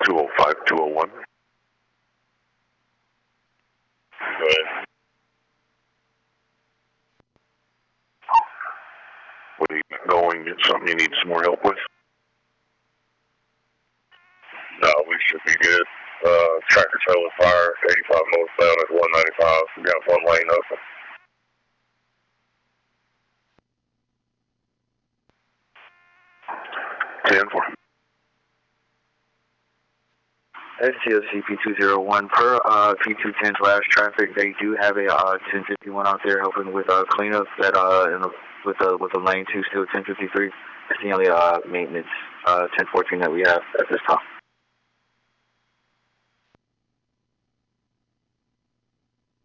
205, 201. Go ahead. What are you going? Something you need some more help with? No, we should be good. Tractor trailer fire, 85 northbound at 195. We got one lane open. 10-4. STLCP201 per P210 slash traffic. They do have a 1051 out there helping with cleanup that with a lane 2 still 1053. That's the only maintenance 1014 that we have at this time.